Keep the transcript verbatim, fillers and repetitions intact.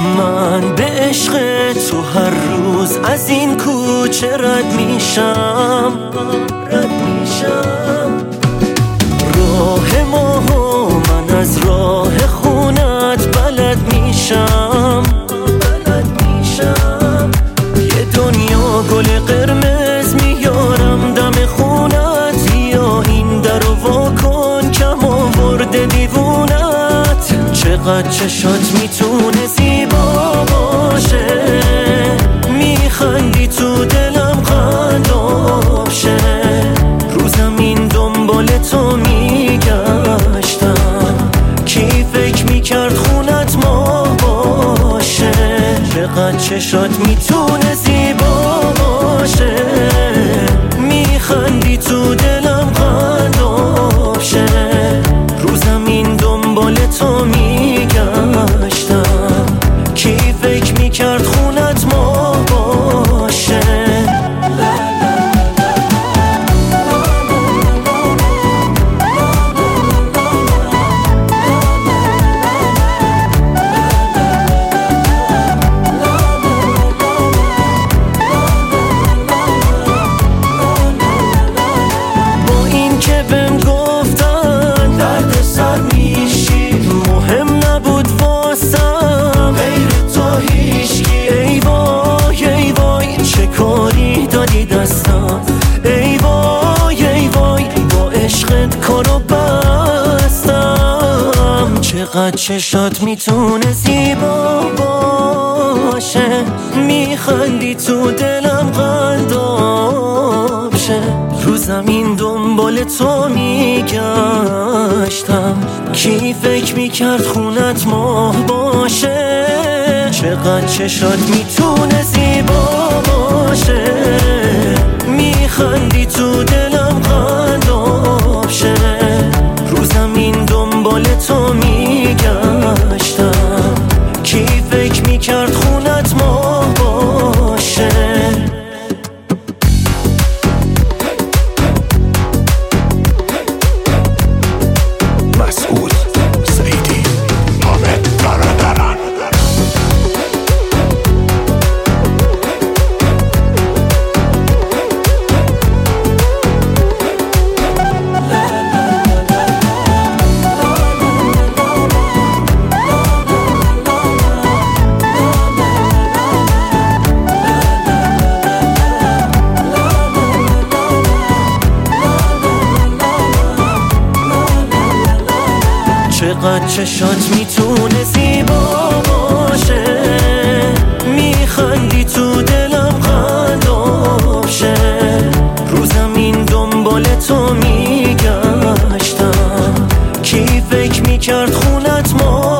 من به عشق تو هر روز از این کوچه رد میشم رد میشم راه ما و من از راه خونت بلد میشم بلد میشم یه دنیا گل قرمز میارم دم خونت یا این در و وا کن کم آورده دیوونت چقدر چشات میتونه زیبا باشه میخندی تو دلم قنداب شه رو زمین دنبال تو میگشتم کی فکر میکرد خونت ما باشه چقدر چشات میتونه زیبا باشه میخندی تو دلم قنداب شه رو زمین دنبال تو میگشتم کی فکر میکرد خونت ما باشه با این که بهم گفتن درد سر میشی مهم نبود واسم غیر تو هیچکی ای وای ای وای چه کاری دادی دستم ای وای ای وای با عشقت کارو بستم چقدر چشات میتونه زیبا باشه میخندی تو دلم قنداب شه رو زمین دنبال تو میگشتم کی فکر میکرد خونت ماه باشه چقدر چشات میتونه زیبا باشه میخندی تو دلم قنداب شه رو زمین دنبال تو میگشتم کی فکر میکرد خونت ماه باشه مسعود سعیدی حامد برادران چقدر چشات میتونه زیبا باشه میخندی تو دلم قنداب شه رو زمین دنبال تو میگشتم کی فکر میکرد خونت ما